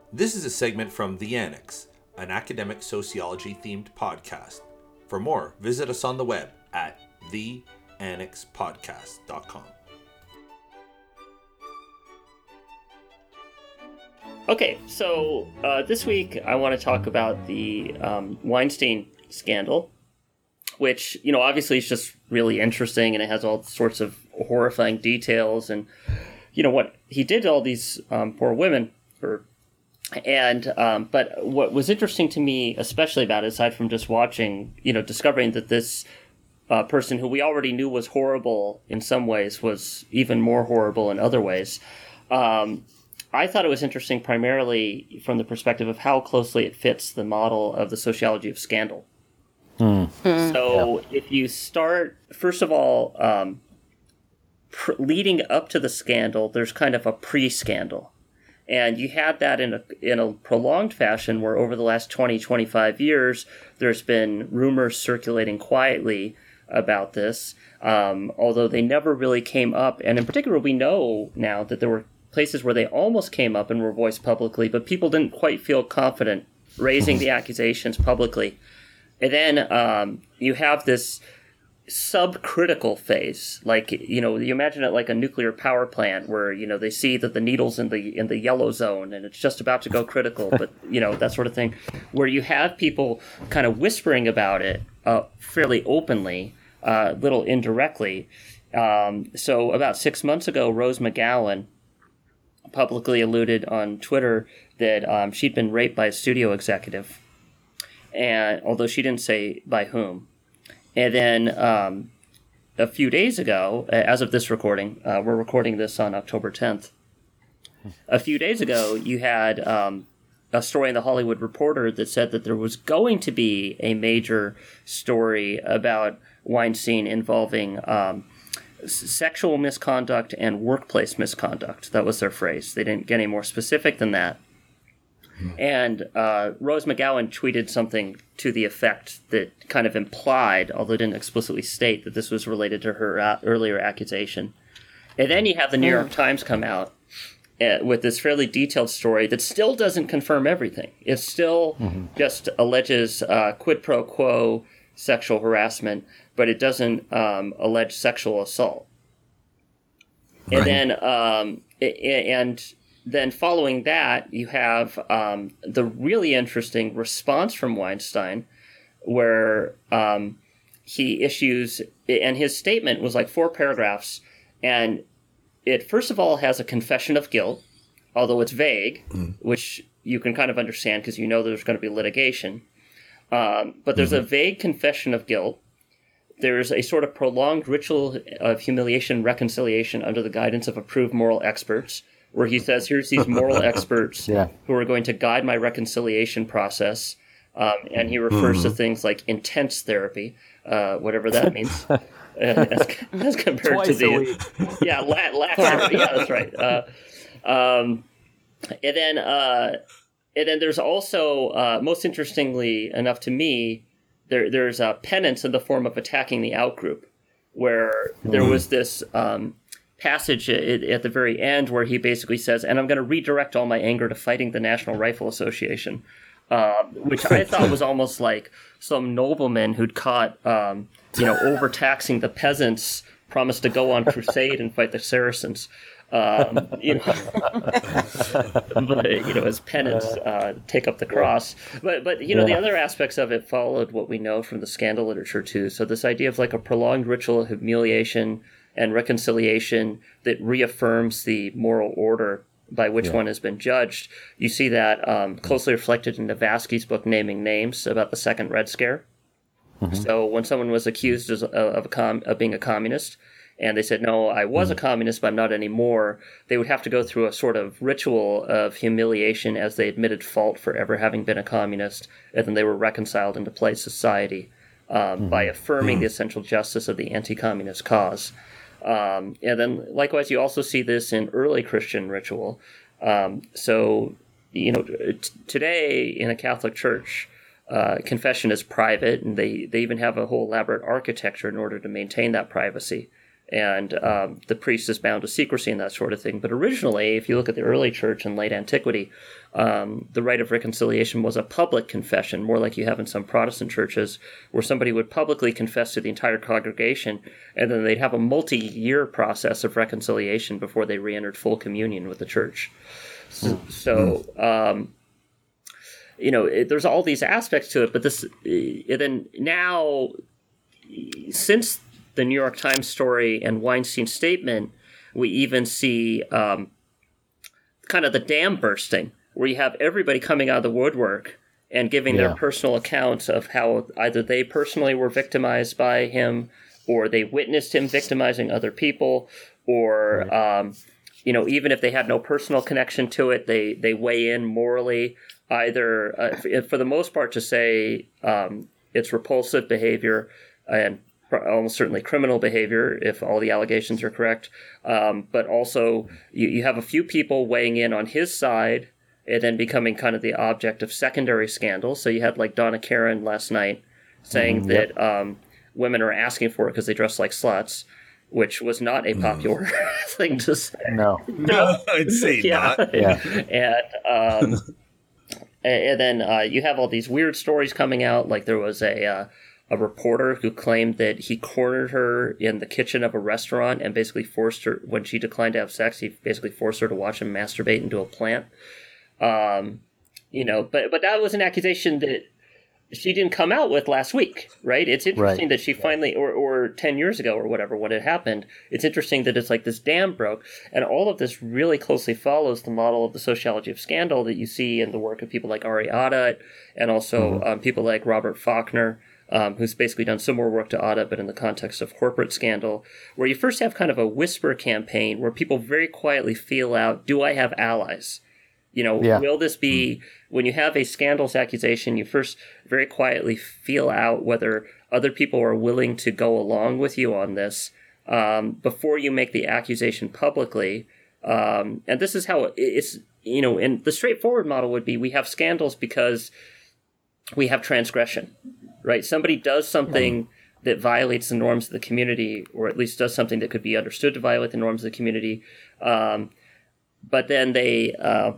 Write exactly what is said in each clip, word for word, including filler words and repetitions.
This is a segment from The Annex, an academic sociology-themed podcast. For more, visit us on the web at the annex podcast dot com. Okay, so uh, this week I want to talk about the um, Weinstein scandal, which, you know, obviously is just really interesting, and it has all sorts of horrifying details, and, you know, what he did to all these um, poor women. Or, and um, but what was interesting to me, especially about it, aside from just watching, you know, discovering that this uh, person who we already knew was horrible in some ways was even more horrible in other ways. Um, I thought it was interesting primarily from the perspective of how closely it fits the model of the sociology of scandal. Mm. So yeah. if you start, first of all, um, pr- leading up to the scandal, there's kind of a pre-scandal. And you had that in a in a prolonged fashion where over the last twenty, twenty-five years, there's been rumors circulating quietly about this, um, although they never really came up. And in particular, we know now that there were places where they almost came up and were voiced publicly, but people didn't quite feel confident raising the accusations publicly. And then um, you have this subcritical phase, like, you know, you imagine it like a nuclear power plant where, you know, they see that the needle's in the in the yellow zone and it's just about to go critical, but, you know, that sort of thing, where you have people kind of whispering about it uh, fairly openly, a uh, little indirectly. Um, so about six months ago, Rose McGowan publicly alluded on Twitter that um, she'd been raped by a studio executive, and although she didn't say by whom. And then um, a few days ago, as of this recording, uh, we're recording this on October tenth. A few days ago, you had um, a story in the Hollywood Reporter that said that there was going to be a major story about Weinstein involving um, sexual misconduct and workplace misconduct. That was their phrase. They didn't get any more specific than that. And uh, Rose McGowan tweeted something to the effect that kind of implied, although didn't explicitly state, that this was related to her uh, earlier accusation. And then you have the New York Times come out uh, with this fairly detailed story that still doesn't confirm everything. It still mm-hmm. just alleges uh, quid pro quo sexual harassment, but it doesn't um, allege sexual assault. Right. And then, um, and then following that, you have um, the really interesting response from Weinstein, where um, he issues, and his statement was like four paragraphs, and it first of all has a confession of guilt, although it's vague, mm. which you can kind of understand because you know there's going to be litigation. Um, but there's mm-hmm. a vague confession of guilt. There's a sort of prolonged ritual of humiliation and reconciliation under the guidance of approved moral experts, where he says, here's these moral experts yeah. who are going to guide my reconciliation process. Um, and he refers mm-hmm. to things like intense therapy, uh, whatever that means, uh, as, as compared Twice to the... a week. Yeah, la- lax therapy. Yeah, that's right. Uh, um, and then... Uh, And then there's also, uh, most interestingly enough to me, there there's a penance in the form of attacking the outgroup, where mm. there was this um, passage at, at the very end where he basically says, and I'm going to redirect all my anger to fighting the National Rifle Association, uh, which I thought was almost like some nobleman who'd caught, um, you know, overtaxing the peasants, promised to go on crusade and fight the Saracens. Um, you know, but, you know, as penance, uh, take up the cross. But, but you know, yeah. the other aspects of it followed what we know from the scandal literature too. So this idea of like a prolonged ritual of humiliation and reconciliation that reaffirms the moral order by which yeah. one has been judged. You see that um, closely reflected in Navasky's book, Naming Names, about the Second Red Scare. Mm-hmm. So when someone was accused of, of, a com- of being a communist, and they said, no, I was a communist, but I'm not anymore, they would have to go through a sort of ritual of humiliation as they admitted fault for ever having been a communist, and then they were reconciled into polite society um, mm-hmm. by affirming mm-hmm. the essential justice of the anti-communist cause. Um, and then, likewise, you also see this in early Christian ritual. Um, so, you know, t- today in a Catholic church, uh, confession is private, and they, they even have a whole elaborate architecture in order to maintain that privacy. and um, the priest is bound to secrecy and that sort of thing. But originally, if you look at the early church in late antiquity, um, the rite of reconciliation was a public confession, more like you have in some Protestant churches, where somebody would publicly confess to the entire congregation, and then they'd have a multi-year process of reconciliation before they re-entered full communion with the church. So, so um, you know, it, there's all these aspects to it, but this, and then now, since the New York Times story and Weinstein's statement, we even see um, kind of the dam bursting, where you have everybody coming out of the woodwork and giving yeah. their personal accounts of how either they personally were victimized by him, or they witnessed him victimizing other people, or right. um, you know, even if they had no personal connection to it, they they weigh in morally, either uh, for the most part to say um, it's repulsive behavior and almost certainly criminal behavior if all the allegations are correct. Um, but also you, you have a few people weighing in on his side and then becoming kind of the object of secondary scandals. So you had like Donna Karan last night saying mm, yep. that um, women are asking for it because they dress like sluts, which was not a popular mm. thing to say. No. No, I'd say yeah. not. Yeah. And, um, and then uh, you have all these weird stories coming out. Like there was a... Uh, a reporter who claimed that he cornered her in the kitchen of a restaurant and basically forced her, when she declined to have sex, he basically forced her to watch him masturbate into a plant. Um, you know, but but that was an accusation that she didn't come out with last week, right? It's interesting right. that she finally, or, or ten years ago or whatever, when it happened, it's interesting that it's like this dam broke. And all of this really closely follows the model of the sociology of scandal that you see in the work of people like Ari Adat and also mm-hmm. um, people like Robert Faulkner, Um, who's basically done similar work to Adat, but in the context of corporate scandal, where you first have kind of a whisper campaign where people very quietly feel out, do I have allies? You know, yeah. will this be, when you have a scandalous accusation, you first very quietly feel out whether other people are willing to go along with you on this um, before you make the accusation publicly. Um, and this is how it's, you know, and the straightforward model would be we have scandals because we have transgression. Right, somebody does something that violates the norms of the community, or at least does something that could be understood to violate the norms of the community. Um, but then they, uh,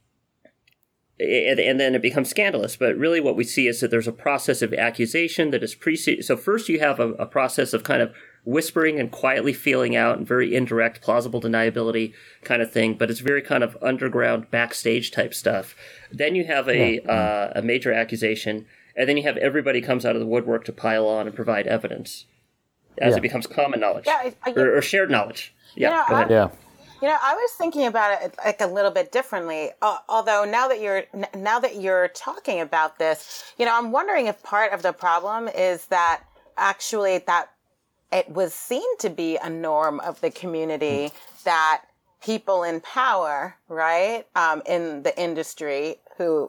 and, and then it becomes scandalous. But really, what we see is that there's a process of accusation that is preceded. So first, you have a, a process of kind of whispering and quietly feeling out, and very indirect, plausible deniability kind of thing. But it's very kind of underground, backstage type stuff. Then you have a yeah. uh, a major accusation. And then you have everybody comes out of the woodwork to pile on and provide evidence as yeah. it becomes common knowledge yeah, I, I, or, or shared knowledge. Yeah, you know, go ahead. I, yeah. You know, I was thinking about it like a little bit differently. Uh, although now that you're now that you're talking about this, you know, I'm wondering if part of the problem is that actually that it was seen to be a norm of the community that people in power, right, um, in the industry, who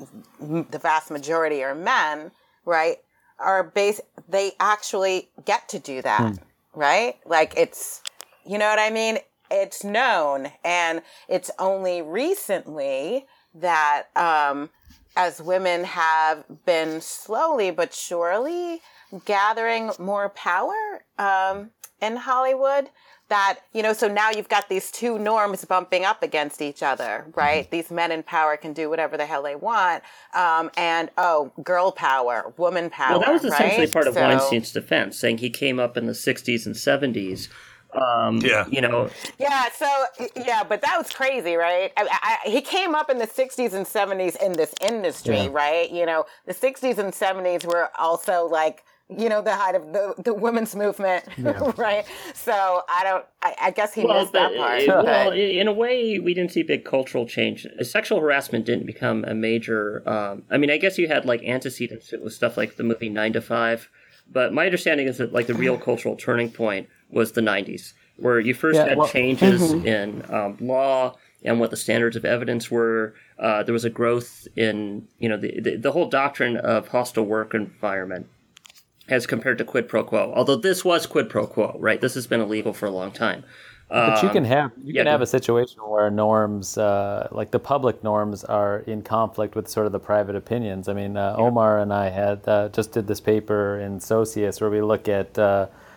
the vast majority are men, right, are base, they actually get to do that, mm. right? Like it's, you know what I mean? It's known. And it's only recently that um, as women have been slowly but surely gathering more power um, in Hollywood, that, you know, so now you've got these two norms bumping up against each other, right? Mm-hmm. These men in power can do whatever the hell they want. Um, and, oh, girl power, woman power. Well, that was essentially right? part of so, Weinstein's defense, saying he came up in the sixties and seventies. Um, yeah. You know. Yeah, so, yeah, but that was crazy, right? I, I, he came up in the sixties and seventies in this industry, yeah. right? You know, the sixties and seventies were also like, you know, the height of the, the women's movement, yeah. right? So I don't, I, I guess he well, missed that part. It, well, in a way, we didn't see big cultural change. Sexual harassment didn't become a major, um, I mean, I guess you had like antecedents with stuff like the movie Nine to Five, but my understanding is that like the real cultural turning point was the nineties, where you first yeah, had well, changes mm-hmm. in um, law and what the standards of evidence were. Uh, there was a growth in, you know, the, the, the whole doctrine of hostile work environment as compared to quid pro quo. Although this was quid pro quo, right? This has been illegal for a long time. But you can have you can yeah, have a situation where norms, uh, like the public norms, are in conflict with sort of the private opinions. I mean, uh, yeah. Omar and I had uh, just did this paper in Socius where we look at uh,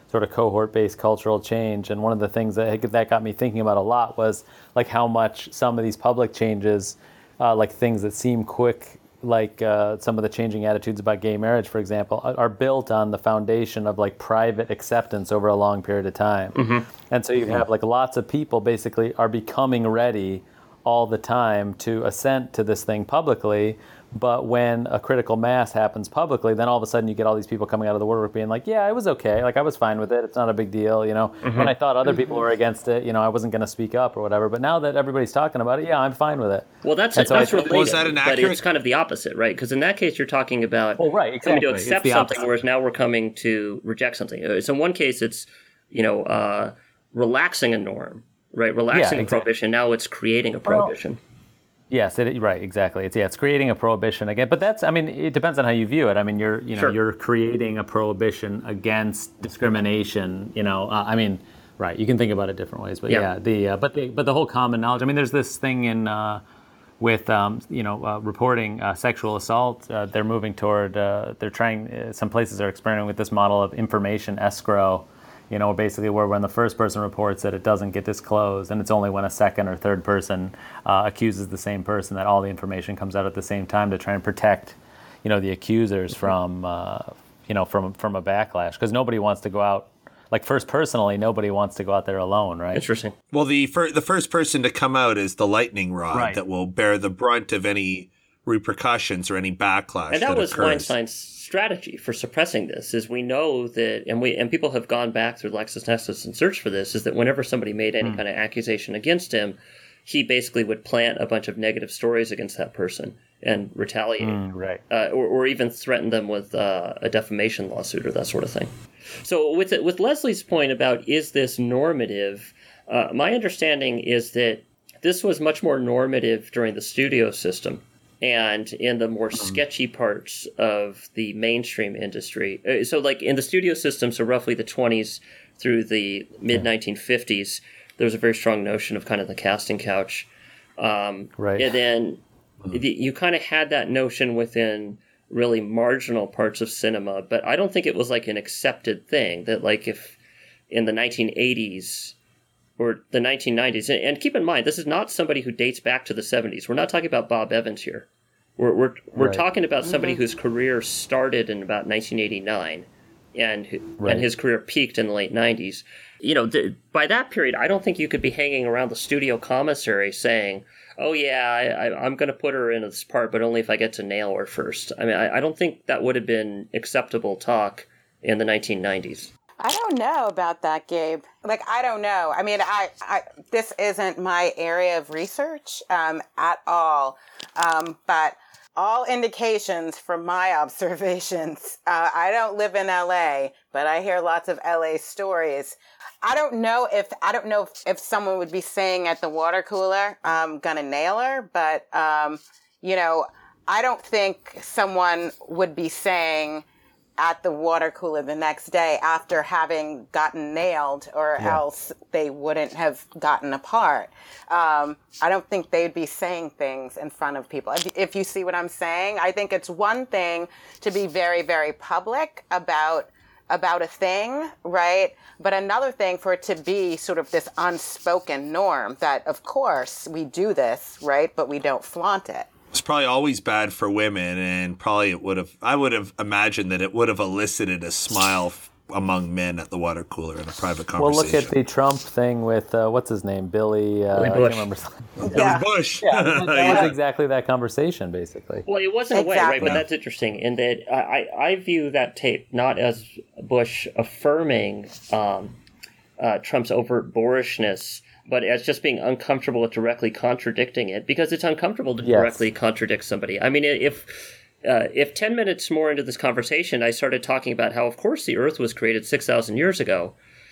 sort of cohort-based cultural change. And one of the things that that got me thinking about a lot was like how much some of these public changes, uh, like things that seem quick, like uh, some of the changing attitudes about gay marriage, for example, are, are built on the foundation of like private acceptance over a long period of time. Mm-hmm. And so you have like lots of people basically are becoming ready all the time to assent to this thing publicly. But when a critical mass happens publicly, then all of a sudden you get all these people coming out of the woodwork being like, yeah, it was okay. Like, I was fine with it. It's not a big deal. You know, mm-hmm. when I thought other people were against it, you know, I wasn't going to speak up or whatever. But now that everybody's talking about it, yeah, I'm fine with it. Well, that's, it, so that's related, was that an accurate... but it's kind of the opposite, right? Because in that case, you're talking about well, right, exactly. coming to accept something, whereas now we're coming to reject something. So in one case, it's, you know, uh, relaxing a norm, right? Relaxing yeah, exactly. a prohibition. Now it's creating a prohibition. Well, Yes, it, right, exactly. It's yeah, it's creating a prohibition again. But that's, I mean, it depends on how you view it. I mean, you're, you know, sure. you're creating a prohibition against discrimination. You know, uh, I mean, right. You can think about it different ways. But yeah, yeah the uh, but the but the whole common knowledge. I mean, there's this thing in uh, with um, you know uh, reporting uh, sexual assault. Uh, they're moving toward. Uh, they're trying. Uh, some places are experimenting with this model of information escrow. You know, basically where when the first person reports it, it doesn't get disclosed, and it's only when a second or third person uh, accuses the same person that all the information comes out at the same time to try and protect, you know, the accusers from, uh, you know, from from a backlash, because nobody wants to go out. Like, first personally, nobody wants to go out there alone, right? Interesting. Well, the fir- the first person to come out is the lightning rod right. that will bear the brunt of any repercussions or any backlash. And that, that was occurs. Weinstein's strategy for suppressing this. Is we know that, and we and people have gone back through LexisNexis and searched for this, is that whenever somebody made any mm. kind of accusation against him, he basically would plant a bunch of negative stories against that person and retaliate, mm, right, uh, or, or even threaten them with uh, a defamation lawsuit or that sort of thing. So with it, with Leslie's point about is this normative, uh, my understanding is that this was much more normative during the studio system and in the more sketchy parts of the mainstream industry. So like in the studio system, so roughly the twenties through the mid nineteen fifties, there was a very strong notion of kind of the casting couch. Um, right. And then the, you kind of had that notion within really marginal parts of cinema, but I don't think it was like an accepted thing that like if in the nineteen eighties or the nineteen nineties, and keep in mind, this is not somebody who dates back to the seventies. We're not talking about Bob Evans here. We're we're we're right. talking about somebody mm-hmm. whose career started in about nineteen eighty-nine, and right. and his career peaked in the late nineties. You know, th- by that period, I don't think you could be hanging around the studio commissary saying, "Oh yeah, I, I, I'm going to put her in this part, but only if I get to nail her first." I mean, I, I don't think that would have been acceptable talk in the nineteen nineties. I don't know about that, Gabe. Like, I don't know. I mean, I, I this isn't my area of research um, at all. Um, but all indications from my observations, uh, I don't live in L A, but I hear lots of L A stories. I don't know if I don't know if, if someone would be saying at the water cooler, "I'm gonna nail her," but um, you know, I don't think someone would be saying at the water cooler the next day after having gotten nailed, or yeah. else they wouldn't have gotten apart. Um, I don't think they'd be saying things in front of people. If, if you see what I'm saying, I think it's one thing to be very, very public about about a thing, right? But another thing for it to be sort of this unspoken norm that, of course, we do this, right? But we don't flaunt it. It's probably always bad for women, and probably it would have, I would have imagined that it would have elicited a smile f- among men at the water cooler in a private conversation. Well, look at the Trump thing with, uh, what's his name? Billy, uh, Billy Bush. I can't remember. Yeah. Billy Bush. Yeah, that was yeah. exactly that conversation, basically. Well, it wasn't exactly. a way, right? But that's interesting in that I, I view that tape not as Bush affirming um, uh, Trump's overt boorishness, but as just being uncomfortable with directly contradicting it, because it's uncomfortable to yes. directly contradict somebody. I mean, if uh, if ten minutes more into this conversation, I started talking about how, of course, the Earth was created six thousand years ago,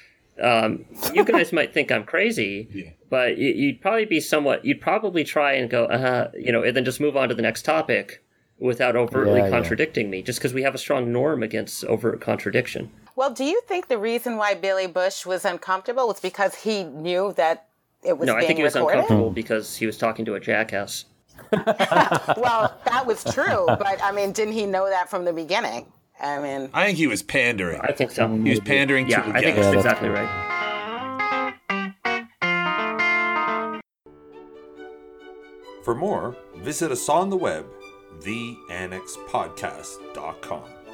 um, you guys might think I'm crazy, yeah. but you'd probably be somewhat, you'd probably try and go, uh, you know, and then just move on to the next topic without overtly yeah, contradicting yeah. me, just because we have a strong norm against overt contradiction. Well, do you think the reason why Billy Bush was uncomfortable was because he knew that it was no, being recorded? No, I think he was uncomfortable because he was talking to a jackass. Well, that was true, but I mean, didn't he know that from the beginning? I mean, I think he was pandering. I think so. He was pandering Yeah, to a I think guest. that's exactly right. For more, visit us on the web, the annex podcast dot com.